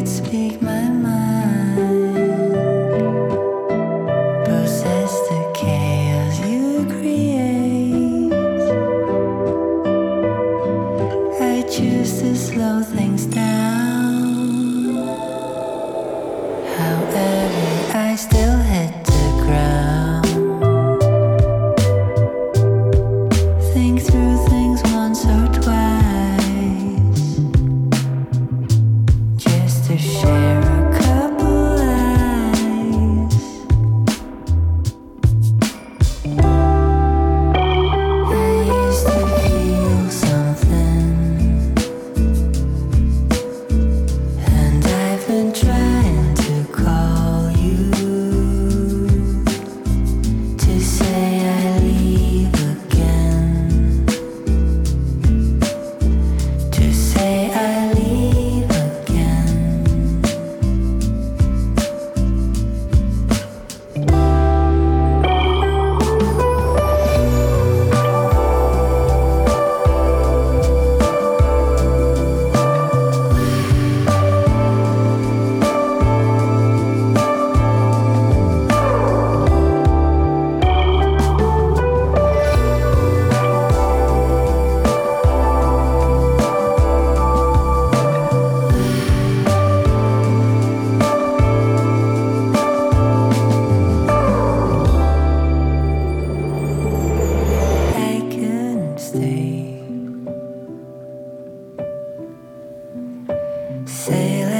speak my mind. Possess the chaos you create. I choose to slow things down. However, I still hit the ground. Think through things once or twice, just to share a couple eyes. I used to feel something, and I've been trying to call you to say I leave again, to say I leave again. I couldn't stay. Sail